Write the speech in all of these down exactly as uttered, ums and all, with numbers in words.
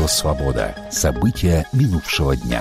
«Свобода». События минувшего дня.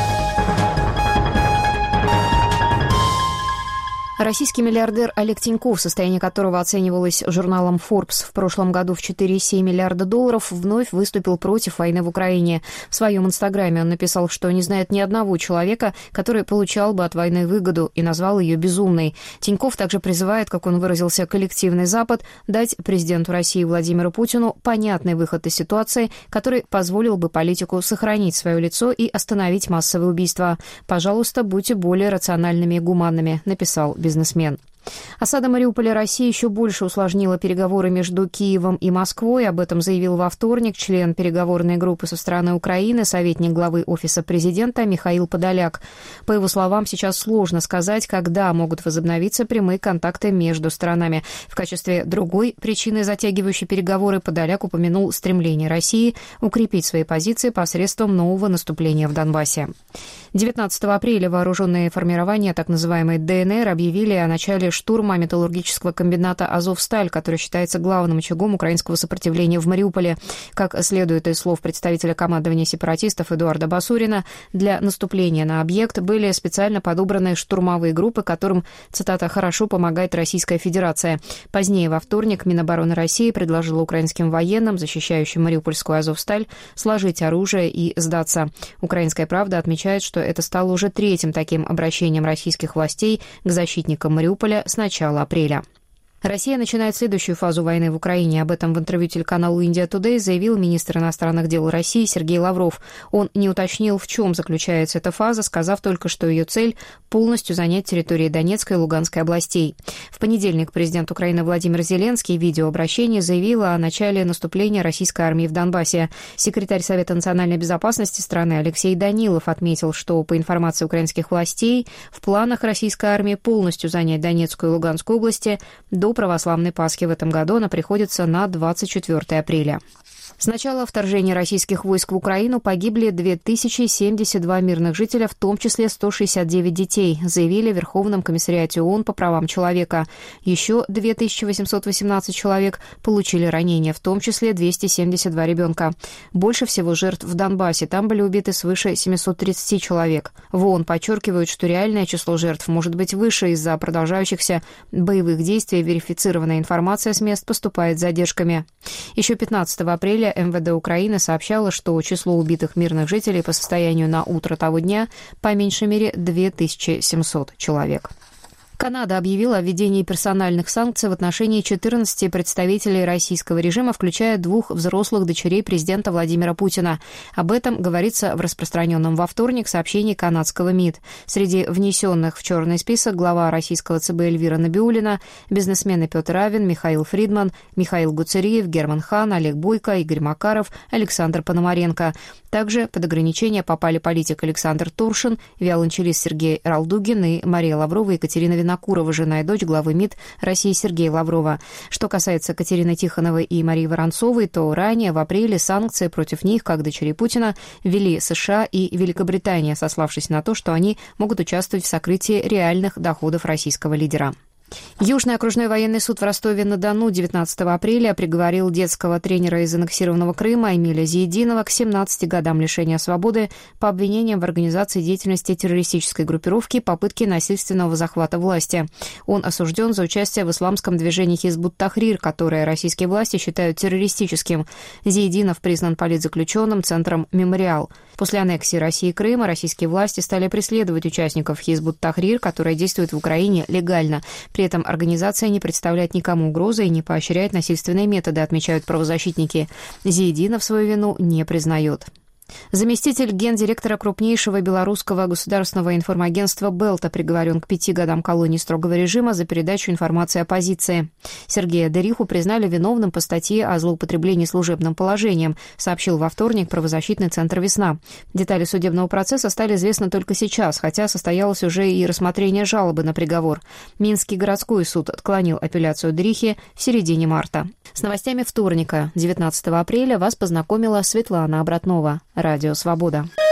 Российский миллиардер Олег Тиньков, состояние которого оценивалось журналом Forbes в прошлом году в четыре целых семь десятых миллиарда долларов, вновь выступил против войны в Украине. В своем инстаграме он написал, что не знает ни одного человека, который получал бы от войны выгоду, и назвал ее безумной. Тиньков также призывает, как он выразился, коллективный Запад дать президенту России Владимиру Путину понятный выход из ситуации, который позволил бы политику сохранить свое лицо и остановить массовые убийства. «Пожалуйста, будьте более рациональными и гуманными», написал бизнесмен. Осада Мариуполя России еще больше усложнила переговоры между Киевом и Москвой. Об этом заявил во вторник член переговорной группы со стороны Украины, советник главы Офиса президента Михаил Подоляк. По его словам, сейчас сложно сказать, когда могут возобновиться прямые контакты между сторонами. В качестве другой причины, затягивающей переговоры, Подоляк упомянул стремление России укрепить свои позиции посредством нового наступления в Донбассе. девятнадцатого апреля вооруженные формирования, так называемые ДНР, объявили о начале штурма металлургического комбината «Азовсталь», который считается главным очагом украинского сопротивления в Мариуполе. Как следует из слов представителя командования сепаратистов Эдуарда Басурина, для наступления на объект были специально подобраны штурмовые группы, которым, цитата, «хорошо помогает Российская Федерация». Позднее, во вторник, Минобороны России предложила украинским военным, защищающим Мариупольскую «Азовсталь», сложить оружие и сдаться. «Украинская правда» отмечает, что это стало уже третьим таким обращением российских властей к защитникам Мариуполя с начала апреля. Россия начинает следующую фазу войны в Украине. Об этом в интервью телеканалу «Индия Тудэй» заявил министр иностранных дел России Сергей Лавров. Он не уточнил, в чем заключается эта фаза, сказав только, что ее цель – полностью занять территории Донецкой и Луганской областей. В понедельник президент Украины Владимир Зеленский в видеообращении заявил о начале наступления российской армии в Донбассе. Секретарь Совета национальной безопасности страны Алексей Данилов отметил, что, по информации украинских властей, в планах российской армии полностью занять Донецкую и Луганскую области до До православной Пасхи в этом году она приходится на двадцать четвёртое апреля. С начала вторжения российских войск в Украину погибли две тысячи семьдесят два мирных жителя, в том числе сто шестьдесят девять детей, заявили в Верховном комиссариате ООН по правам человека. Еще две тысячи восемьсот восемнадцать человек получили ранения, в том числе двести семьдесят два ребенка. Больше всего жертв в Донбассе. Там были убиты свыше семьсот тридцать человек. В ООН подчеркивают, что реальное число жертв может быть выше из-за продолжающихся боевых действий. Верифицированная информация с мест поступает с задержками. Еще пятнадцатого апреля эм вэ дэ Украины сообщало, что число убитых мирных жителей по состоянию на утро того дня по меньшей мере две тысячи семьсот человек. Канада объявила о введении персональных санкций в отношении четырнадцати представителей российского режима, включая двух взрослых дочерей президента Владимира Путина. Об этом говорится в распространенном во вторник сообщении канадского МИД. Среди внесенных в черный список глава российского цэ бэ Эльвира Набиуллина, бизнесмены Петр Авен, Михаил Фридман, Михаил Гуцериев, Герман Хан, Олег Бойко, Игорь Макаров, Александр Пономаренко. Также под ограничения попали политик Александр Торшин, виолончелист Сергей Ралдугин и Мария Лаврова и Екатерина Винокурова, жена и дочь главы МИД России Сергея Лаврова. Что касается Катерины Тихоновой и Марии Воронцовой, то ранее в апреле санкции против них, как дочерей Путина, ввели США и Великобритания, сославшись на то, что они могут участвовать в сокрытии реальных доходов российского лидера. Южный окружной военный суд в Ростове-на-Дону девятнадцатого апреля приговорил детского тренера из аннексированного Крыма Эмиля Зиединова к семнадцати годам лишения свободы по обвинениям в организации деятельности террористической группировки и попытке насильственного захвата власти. Он осужден за участие в исламском движении Хизбут-Тахрир, которое российские власти считают террористическим. Зиединов признан политзаключенным центром «Мемориал». После аннексии России Крыма российские власти стали преследовать участников Хизбут-Тахрир, которая действует в Украине легально. При этом организация не представляет никому угрозы и не поощряет насильственные методы, отмечают правозащитники. Зиединов свою вину не признает. Заместитель гендиректора крупнейшего белорусского государственного информагентства «Белта» приговорен к пяти годам колонии строгого режима за передачу информации оппозиции. Сергея Дериху признали виновным по статье о злоупотреблении служебным положением, сообщил во вторник правозащитный центр «Весна». Детали судебного процесса стали известны только сейчас, хотя состоялось уже и рассмотрение жалобы на приговор. Минский городской суд отклонил апелляцию Дерихи в середине марта. С новостями вторника, девятнадцатого апреля, вас познакомила Светлана Обратнова. Радио «Свобода».